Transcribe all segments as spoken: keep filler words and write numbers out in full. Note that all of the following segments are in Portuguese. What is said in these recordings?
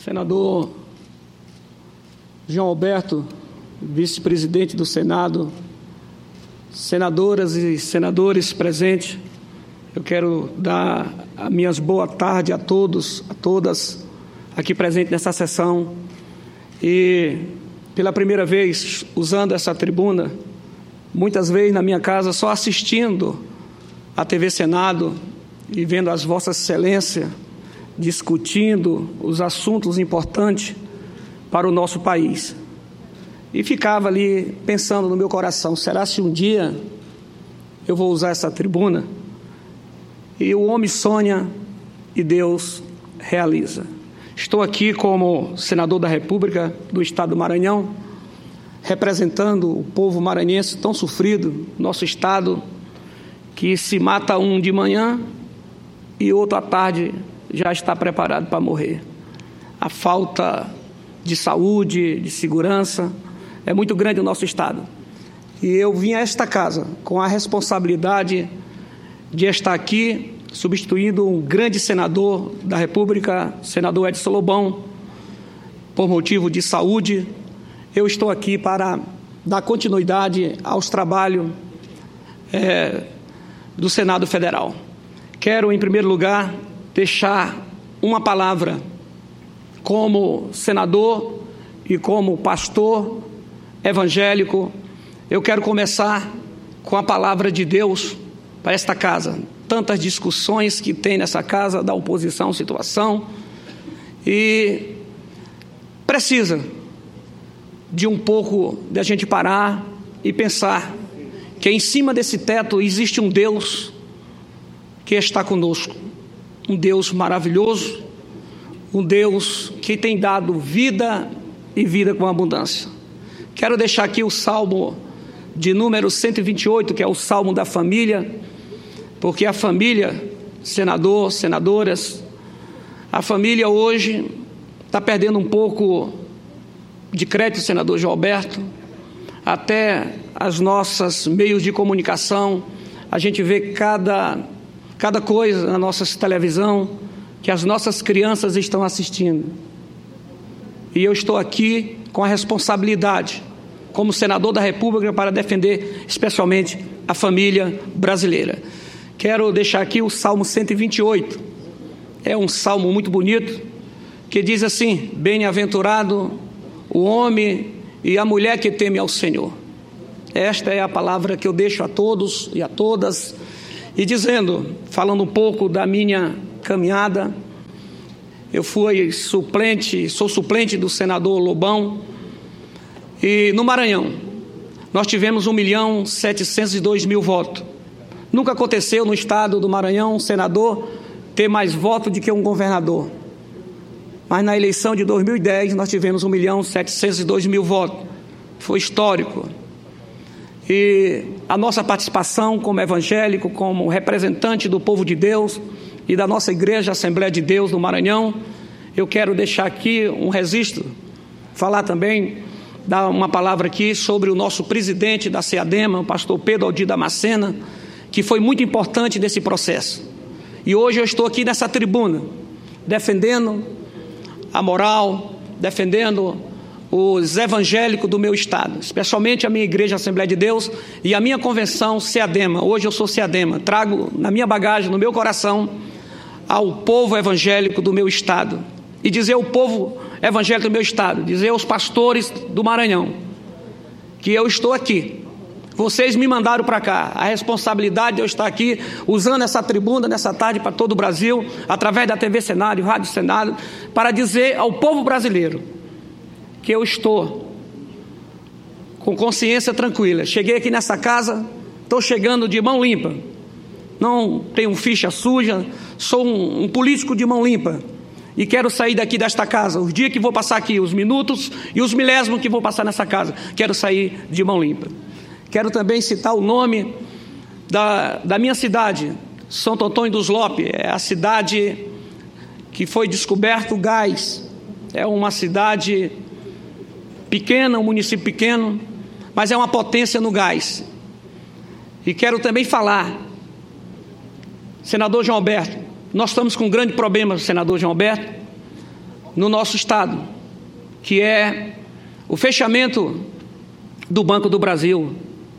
Senador João Alberto, vice-presidente do Senado, senadoras e senadores presentes, eu quero dar as minhas boa tarde a todos, a todas aqui presentes nessa sessão. E, pela primeira vez, usando essa tribuna, muitas vezes na minha casa, só assistindo a T V Senado e vendo as vossas excelências discutindo os assuntos importantes para o nosso país. E ficava ali pensando no meu coração, será se um dia eu vou usar essa tribuna? E o homem sonha e Deus realiza. Estou aqui como senador da República do Estado do Maranhão, representando o povo maranhense tão sofrido, nosso estado, que se mata um de manhã e outro à tarde já está preparado para morrer. A falta de saúde, de segurança, é muito grande no nosso estado. E eu vim a esta casa com a responsabilidade de estar aqui substituindo um grande senador da República, senador Edson Lobão, por motivo de saúde. Eu estou aqui para dar continuidade aos trabalhos é, do Senado Federal. Quero, em primeiro lugar, deixar uma palavra como senador e como pastor evangélico. Eu quero começar com a palavra de Deus para esta casa. Tantas discussões que tem nessa casa, da oposição, situação, e precisa de um pouco de a gente parar e pensar que em cima desse teto existe um Deus que está conosco, um Deus maravilhoso, um Deus que tem dado vida e vida com abundância. Quero deixar aqui o Salmo de número cento e vinte e oito, que é o Salmo da família, porque a família, senador, senadoras, a família hoje está perdendo um pouco de crédito, senador João Alberto, até as nossas meios de comunicação, a gente vê cada, cada coisa na nossa televisão que as nossas crianças estão assistindo. E eu estou aqui com a responsabilidade, como senador da República, para defender especialmente a família brasileira. Quero deixar aqui o Salmo cento e vinte e oito, é um salmo muito bonito, que diz assim: bem-aventurado o homem e a mulher que teme ao Senhor. Esta é a palavra que eu deixo a todos e a todas, e dizendo, falando um pouco da minha caminhada, eu fui suplente, sou suplente do senador Lobão, e no Maranhão nós tivemos um milhão setecentos e dois mil votos. Nunca aconteceu no estado do Maranhão um senador ter mais votos do que um governador. Mas na eleição de dois mil e dez nós tivemos um milhão setecentos e dois mil votos. Foi histórico. E a nossa participação como evangélico, como representante do povo de Deus e da nossa igreja Assembleia de Deus do Maranhão, eu quero deixar aqui um registro, falar também, dar uma palavra aqui sobre o nosso presidente da SEADEMA, o pastor Pedro Aldir Damascena, que foi muito importante nesse processo. E hoje eu estou aqui nessa tribuna, defendendo a moral, defendendo os evangélicos do meu estado, especialmente a minha igreja Assembleia de Deus e a minha convenção SEADEMA. Hoje eu sou SEADEMA, trago na minha bagagem, no meu coração, ao povo evangélico do meu estado. E dizer ao povo evangélico do meu estado, dizer aos pastores do Maranhão, que eu estou aqui. Vocês me mandaram para cá, a responsabilidade de eu estar aqui, usando essa tribuna nessa tarde para todo o Brasil, através da T V Senado e Rádio Senado, para dizer ao povo brasileiro que eu estou com consciência tranquila. Cheguei aqui nessa casa, estou chegando de mão limpa, não tenho ficha suja, sou um, um político de mão limpa, e quero sair daqui desta casa, os dias que vou passar aqui, os minutos e os milésimos que vou passar nessa casa, quero sair de mão limpa. Quero também citar o nome da, da minha cidade, Santo Antônio dos Lopes, é a cidade que foi descoberto o gás. É uma cidade pequena, um município pequeno, mas é uma potência no gás. E quero também falar, senador João Alberto, nós estamos com um grande problema, senador João Alberto, no nosso estado, que é o fechamento do Banco do Brasil.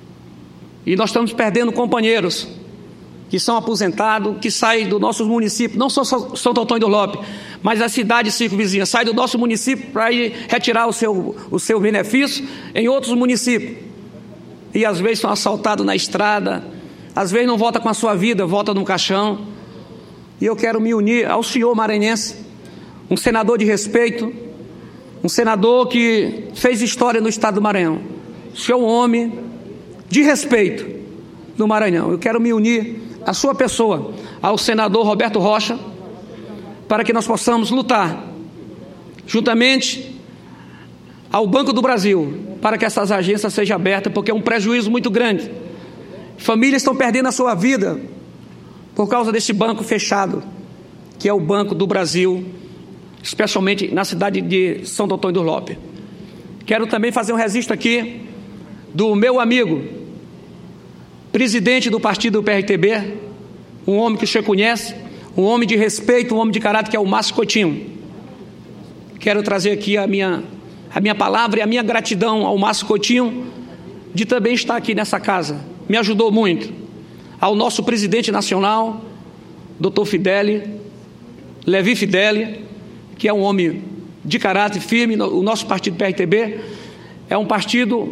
E nós estamos perdendo companheiros que são aposentados, que saem do nosso município, não só Santo Antônio do Lopes, mas as cidades circunvizinhas, saem do nosso município para ir retirar o seu, o seu benefício em outros municípios. E às vezes são assaltados na estrada, às vezes não volta com a sua vida, volta no caixão. E eu quero me unir ao senhor maranhense, um senador de respeito, um senador que fez história no estado do Maranhão. O senhor é um homem de respeito no Maranhão. Eu quero me unir à sua pessoa, ao senador Roberto Rocha, para que nós possamos lutar juntamente ao Banco do Brasil, para que essas agências sejam abertas, porque é um prejuízo muito grande. Famílias estão perdendo a sua vida por causa desse banco fechado, que é o Banco do Brasil, especialmente na cidade de Santo Antônio do Lopes. Quero também fazer um registro aqui do meu amigo, presidente do partido do P R T B, um homem que o senhor conhece, um homem de respeito, um homem de caráter, que é o Márcio Coutinho. Quero trazer aqui a minha, a minha palavra e a minha gratidão ao Márcio Coutinho de também estar aqui nessa casa. Me ajudou muito. Ao nosso presidente nacional, doutor Fideli, Levi Fideli, que é um homem de caráter firme. O nosso partido P R T B é um partido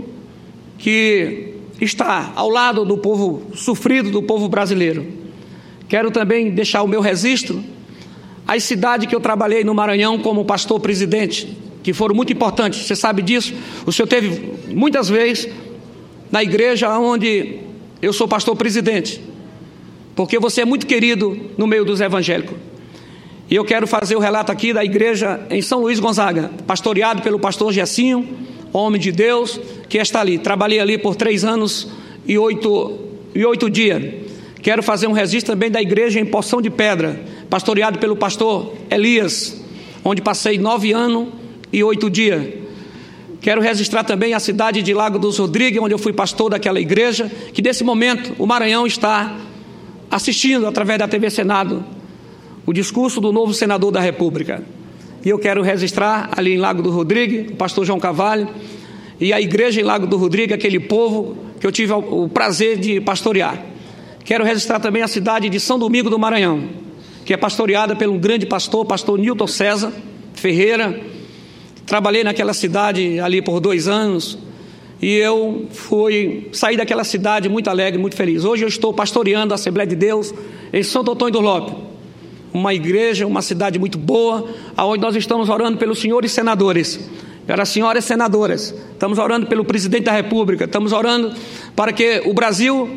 que está ao lado do povo sofrido, do povo brasileiro. Quero também deixar o meu registro às cidades que eu trabalhei no Maranhão como pastor presidente, que foram muito importantes. Você sabe disso. O senhor teve muitas vezes na igreja onde eu sou pastor presidente, porque você é muito querido no meio dos evangélicos. E eu quero fazer o relato aqui da igreja em São Luís Gonzaga, pastoreado pelo pastor Gessinho, homem de Deus, que está ali. Trabalhei ali por três anos e oito, e oito dias. Quero fazer um registro também da igreja em Poção de Pedra, pastoreado pelo pastor Elias, onde passei nove anos e oito dias. Quero registrar também a cidade de Lago dos Rodrigues, onde eu fui pastor daquela igreja, que nesse momento o Maranhão está assistindo, através da T V Senado, o discurso do novo senador da República. E eu quero registrar ali em Lago do Rodrigues, o pastor João Carvalho, e a igreja em Lago do Rodrigues, aquele povo que eu tive o prazer de pastorear. Quero registrar também a cidade de São Domingo do Maranhão, que é pastoreada pelo grande pastor, pastor Nilton César Ferreira. Trabalhei naquela cidade ali por dois anos, e eu fui sair daquela cidade muito alegre, muito feliz. Hoje eu estou pastoreando a Assembleia de Deus em Santo Antônio do Lopes, uma igreja, uma cidade muito boa, onde nós estamos orando pelos senhores senadores, pelas senhoras senadoras, estamos orando pelo presidente da República, estamos orando para que o Brasil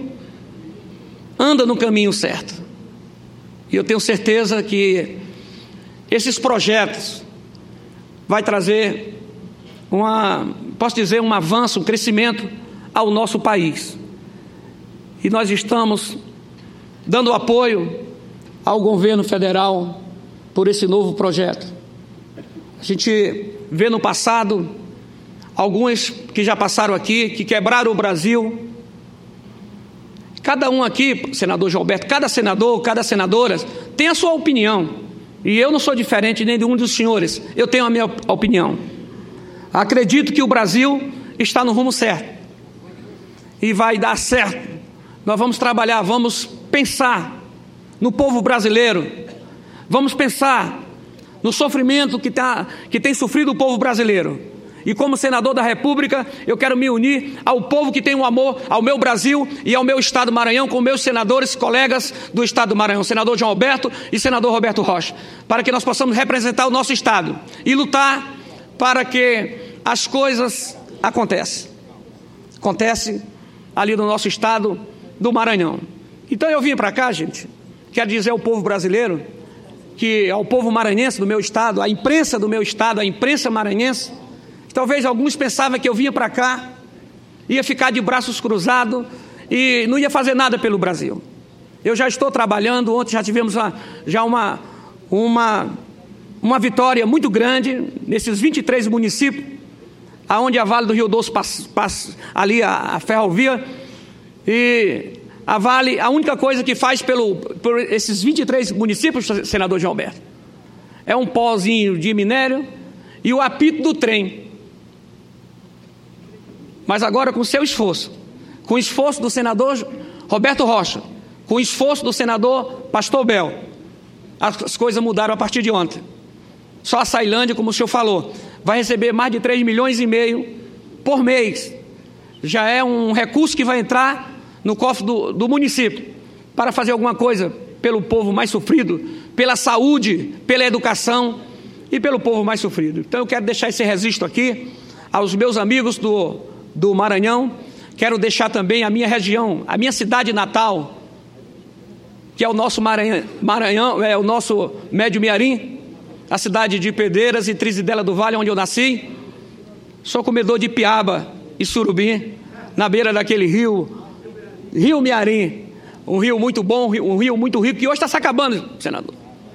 anda no caminho certo. E eu tenho certeza que esses projetos vai trazer uma, posso dizer, um avanço, um crescimento ao nosso país. E nós estamos dando apoio ao governo federal por esse novo projeto. A gente vê no passado alguns que já passaram aqui, que quebraram o Brasil. Cada um aqui, senador Gilberto, cada senador, cada senadora tem a sua opinião. E eu não sou diferente nem de um dos senhores, eu tenho a minha opinião. Acredito que o Brasil está no rumo certo e vai dar certo. Nós vamos trabalhar, vamos pensar no povo brasileiro, vamos pensar no sofrimento que, tá, que tem sofrido o povo brasileiro. E como senador da República, eu quero me unir ao povo que tem um amor ao meu Brasil e ao meu estado do Maranhão, com meus senadores, colegas do estado do Maranhão, senador João Alberto e senador Roberto Rocha, para que nós possamos representar o nosso estado e lutar para que as coisas aconteçam. Acontece ali no nosso estado do Maranhão. Então eu vim para cá, gente, quero dizer ao povo brasileiro, que ao povo maranhense do meu estado, à imprensa do meu estado, à imprensa maranhense, talvez alguns pensavam que eu vinha para cá, ia ficar de braços cruzados e não ia fazer nada pelo Brasil. Eu já estou trabalhando, ontem já tivemos uma, já uma, uma, uma vitória muito grande nesses vinte e três municípios, aonde a Vale do Rio Doce passa, passa ali a, a ferrovia, e a Vale, a única coisa que faz pelo, por esses vinte e três municípios, senador João Alberto, é um pozinho de minério e o apito do trem. Mas agora, com seu esforço, com o esforço do senador Roberto Rocha, com o esforço do senador Pastor Bel, as coisas mudaram a partir de ontem. Só a Ceilândia, como o senhor falou, vai receber mais de três milhões e meio por mês. Já é um recurso que vai entrar no cofre do, do município para fazer alguma coisa pelo povo mais sofrido, pela saúde, pela educação e pelo povo mais sofrido. Então eu quero deixar esse registro aqui aos meus amigos do, do Maranhão. Quero deixar também a minha região, a minha cidade natal, que é o nosso Maranhão, Maranhão é o nosso Médio Miarim, a cidade de Pedreiras e Trizidela do Vale, onde eu nasci. Sou comedor de piaba e surubim, na beira daquele rio, Rio Miarim, um rio muito bom, um rio muito rico, que hoje está se acabando, senador.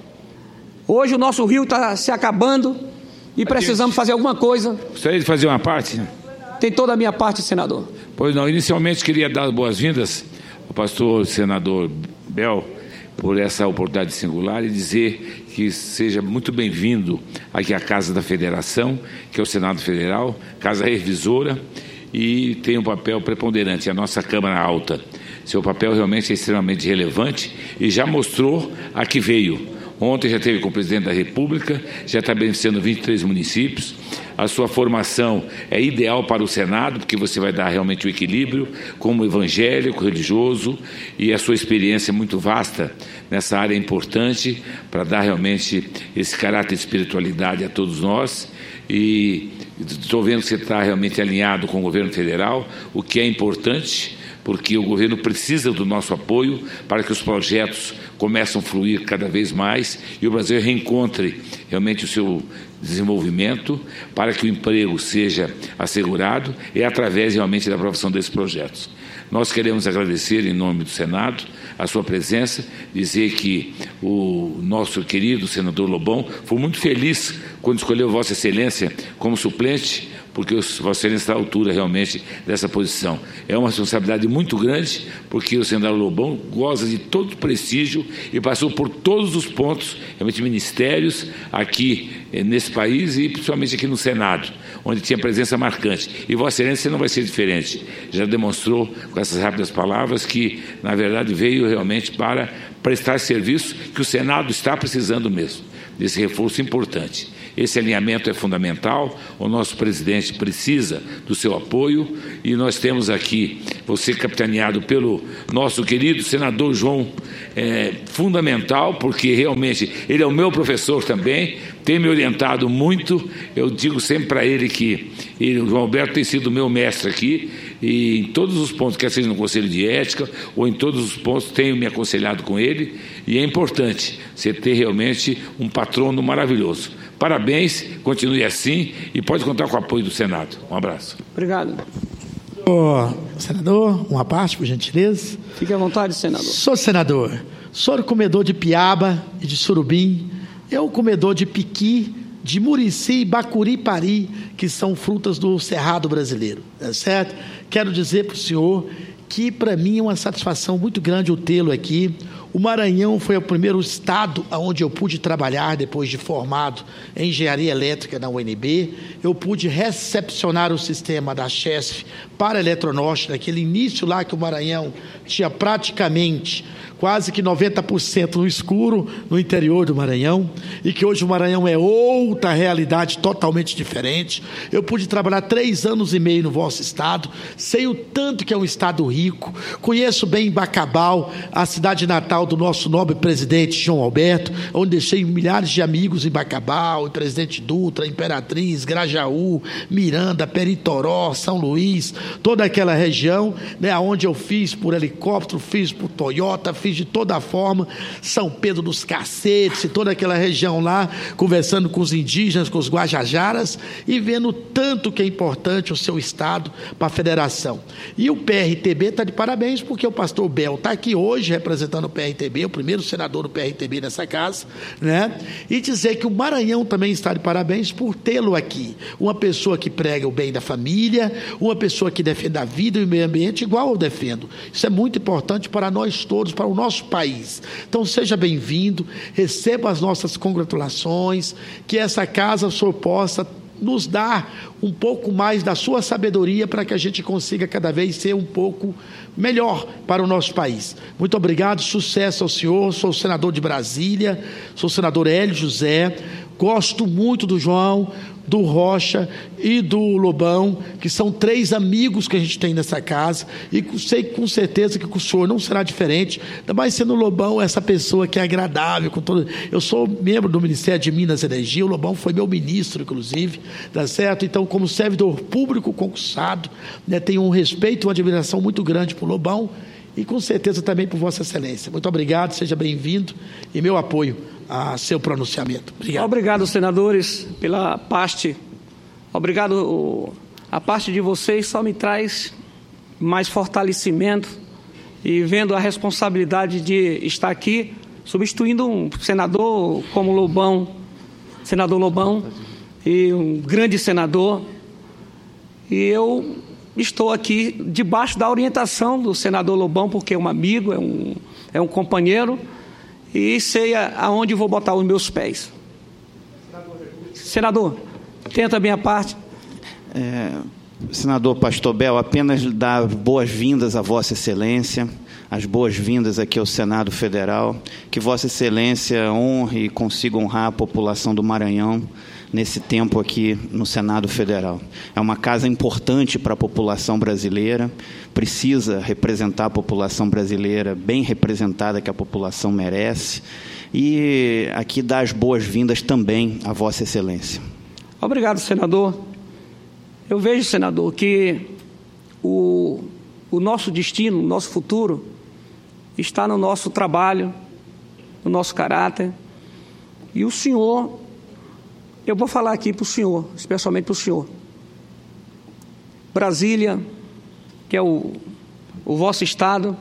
Hoje o nosso rio está se acabando e precisamos fazer alguma coisa. Gostaria de fazer uma parte? Tem toda a minha parte, senador. Pois não, inicialmente queria dar as boas-vindas ao pastor senador Bel por essa oportunidade singular e dizer que seja muito bem-vindo aqui à Casa da Federação, que é o Senado Federal, Casa Revisora, e tem um papel preponderante, a nossa Câmara Alta. Seu papel realmente é extremamente relevante e já mostrou a que veio. Ontem já teve com o presidente da República, já está beneficiando vinte e três municípios. A sua formação é ideal para o Senado, porque você vai dar realmente o equilíbrio como evangélico, religioso, e a sua experiência é muito vasta nessa área importante para dar realmente esse caráter de espiritualidade a todos nós. E estou vendo que você está realmente alinhado com o governo federal, o que é importante, porque o governo precisa do nosso apoio para que os projetos comecem a fluir cada vez mais e o Brasil reencontre realmente o seu desenvolvimento, para que o emprego seja assegurado e através realmente da aprovação desses projetos. Nós queremos agradecer em nome do Senado a sua presença, dizer que o nosso querido senador Lobão foi muito feliz quando escolheu Vossa Excelência como suplente, porque Vossa Excelência está à altura realmente dessa posição. É uma responsabilidade muito grande, porque o senador Lobão goza de todo o prestígio e passou por todos os pontos, realmente ministérios aqui nesse país e principalmente aqui no Senado, onde tinha presença marcante. E Vossa Excelência não vai ser diferente. Já demonstrou com essas rápidas palavras que, na verdade, veio realmente para prestar serviço que o Senado está precisando mesmo, desse reforço importante. Esse alinhamento é fundamental, o nosso presidente precisa do seu apoio e nós temos aqui, você capitaneado pelo nosso querido senador João, é fundamental, porque realmente ele é o meu professor também, tem me orientado muito. Eu digo sempre para ele que ele, o João Alberto tem sido meu mestre aqui, e em todos os pontos, quer seja no Conselho de Ética ou em todos os pontos, tenho me aconselhado com ele, e é importante você ter realmente um patrono maravilhoso. Parabéns, continue assim e pode contar com o apoio do Senado. Um abraço. Obrigado. Ô, senador, uma parte, por gentileza. Fique à vontade, senador. Sou senador, sou comedor de piaba e de surubim, eu comedor de piqui, de murici, bacuri, pari, que são frutas do cerrado brasileiro, tá certo? Quero dizer para o senhor que para mim é uma satisfação muito grande o tê-lo aqui. O Maranhão foi o primeiro estado onde eu pude trabalhar depois de formado em engenharia elétrica na U N B. Eu pude recepcionar o sistema da Chesf para a Eletronorte, naquele início lá que o Maranhão tinha praticamente quase que noventa por cento no escuro no interior do Maranhão, e que hoje o Maranhão é outra realidade totalmente diferente. Eu pude trabalhar três anos e meio no vosso estado, sei o tanto que é um estado rico, conheço bem Bacabal, a cidade natal do nosso nobre presidente João Alberto, onde deixei milhares de amigos em Bacabal, em Presidente Dutra, Imperatriz, Grajaú, Miranda, Peritoró, São Luís, toda aquela região, né, onde eu fiz por helicóptero, fiz por Toyota, fiz de toda forma, São Pedro dos Cacetes, toda aquela região lá, conversando com os indígenas, com os guajajaras, e vendo tanto que é importante o seu estado para a federação. E o P R T B está de parabéns, porque o pastor Bel está aqui hoje representando o P R R T B, o primeiro senador do P R T B nessa casa, né? E dizer que o Maranhão também está de parabéns por tê-lo aqui. Uma pessoa que prega o bem da família, uma pessoa que defende a vida e o meio ambiente, igual eu defendo. Isso é muito importante para nós todos, para o nosso país. Então, seja bem-vindo, receba as nossas congratulações, que essa casa, o senhor possa nos dar um pouco mais da sua sabedoria para que a gente consiga cada vez ser um pouco melhor para o nosso país. Muito obrigado, sucesso ao senhor. Sou senador de Brasília, sou senador Hélio José, gosto muito do João, do Rocha e do Lobão, que são três amigos que a gente tem nessa casa, e sei com certeza que com o senhor não será diferente, ainda mais sendo o Lobão essa pessoa que é agradável. Com todo... Eu sou membro do Ministério de Minas e Energia, o Lobão foi meu ministro, inclusive, tá certo? Então, como servidor público concursado, né, tenho um respeito e uma admiração muito grande por Lobão, e com certeza também por Vossa Excelência. Muito obrigado, seja bem-vindo, e meu apoio a seu pronunciamento. Obrigado. Obrigado, senadores, pela parte. Obrigado. A parte de vocês só me traz mais fortalecimento, e vendo a responsabilidade de estar aqui, substituindo um senador como Lobão, senador Lobão, e um grande senador, e eu estou aqui debaixo da orientação do senador Lobão, porque é um amigo, é um, é um companheiro, e sei aonde vou botar os meus pés. Senador, tenha também a parte. É, senador Pastor Bel, apenas dar boas-vindas a Vossa Excelência, as boas-vindas aqui ao Senado Federal, que Vossa Excelência honre e consiga honrar a população do Maranhão nesse tempo aqui no Senado Federal. É uma casa importante para a população brasileira, precisa representar a população brasileira bem representada, que a população merece, e aqui dar as boas-vindas também a Vossa Excelência. Obrigado, senador. Eu vejo, senador, que o, o nosso destino, o nosso futuro, está no nosso trabalho, no nosso caráter, e o senhor... Eu vou falar aqui para o senhor, especialmente para o senhor. Brasília, que é o, o vosso estado,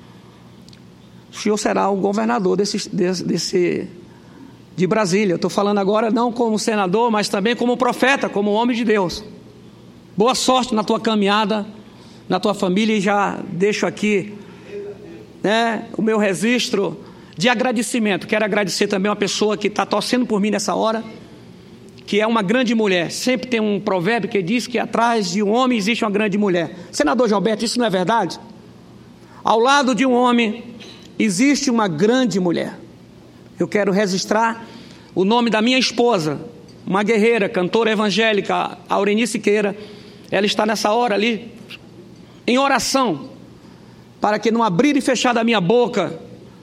o senhor será o governador desse, desse, desse, de Brasília. Eu estou falando agora não como senador, mas também como profeta, como homem de Deus. Boa sorte na tua caminhada, na tua família, e já deixo aqui, né, o meu registro de agradecimento. Quero agradecer também uma pessoa que está torcendo por mim nessa hora, que é uma grande mulher. Sempre tem um provérbio que diz que atrás de um homem existe uma grande mulher. Senador Gilberto, isso não é verdade? Ao lado de um homem existe uma grande mulher. Eu quero registrar o nome da minha esposa, uma guerreira, cantora evangélica, Aureni Siqueira. Ela está nessa hora ali, em oração, para que no abrir e fechar da minha boca,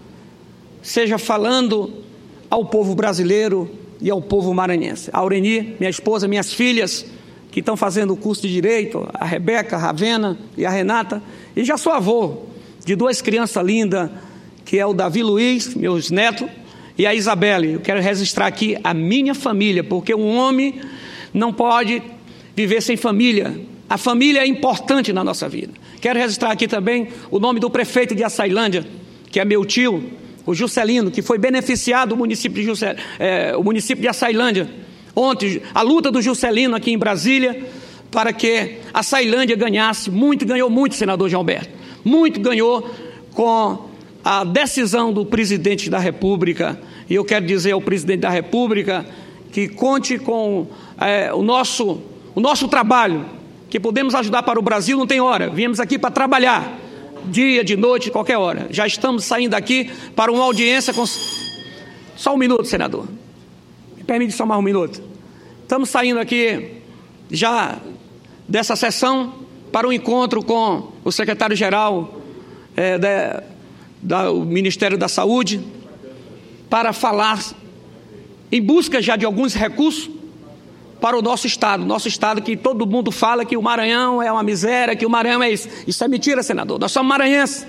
seja falando ao povo brasileiro e ao povo maranhense. A Aureni, minha esposa, minhas filhas, que estão fazendo o curso de Direito, a Rebeca, a Ravena e a Renata, e já sou avô de duas crianças lindas, que é o Davi Luiz, meus netos, e a Isabelle. Eu quero registrar aqui a minha família, porque um homem não pode viver sem família. A família é importante na nossa vida. Quero registrar aqui também o nome do prefeito de Açailândia, que é meu tio, o Juscelino, que foi beneficiado o município de, Juscel, é, o município de Açailândia. Ontem, a luta do Juscelino aqui em Brasília, para que a Açailândia ganhasse, muito, ganhou muito, senador Gilberto, muito ganhou com a decisão do presidente da República. E eu quero dizer ao presidente da República que conte com é, o, nosso, o nosso trabalho, que podemos ajudar para o Brasil, não tem hora, viemos aqui para trabalhar, dia, de noite, qualquer hora. Já estamos saindo aqui para uma audiência com... Só um minuto, senador. Me permite só mais um minuto. Estamos saindo aqui já dessa sessão para um encontro com o secretário-geral é, da, da, o Ministério da Saúde, para falar em busca já de alguns recursos para o nosso estado, nosso estado que todo mundo fala que o Maranhão é uma miséria, que o Maranhão é isso. Isso é mentira, senador. Nós somos maranhenses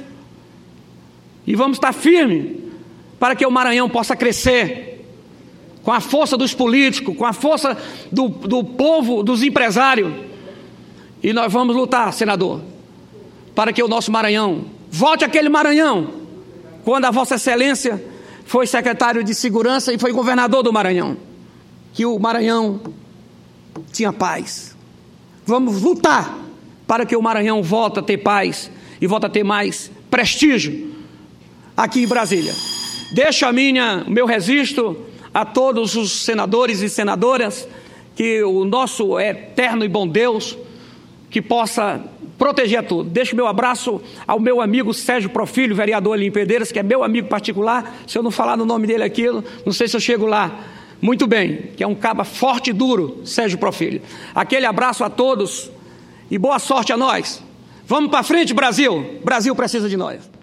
e vamos estar firmes para que o Maranhão possa crescer com a força dos políticos, com a força do, do povo, dos empresários. E nós vamos lutar, senador, para que o nosso Maranhão volte aquele Maranhão quando a Vossa Excelência foi secretário de Segurança e foi governador do Maranhão, que o Maranhão tinha paz. Vamos lutar para que o Maranhão volte a ter paz e volte a ter mais prestígio aqui em Brasília. Deixo a minha, o meu registro a todos os senadores e senadoras, que o nosso eterno e bom Deus, que possa proteger a todos. Deixo meu abraço ao meu amigo Sérgio Profilho, vereador ali em Pedreiras, que é meu amigo particular. Se eu não falar no nome dele aqui, não sei se eu chego lá. Muito bem, que é um caba forte e duro, Sérgio Profilho. Aquele abraço a todos e boa sorte a nós. Vamos para frente, Brasil. Brasil precisa de nós.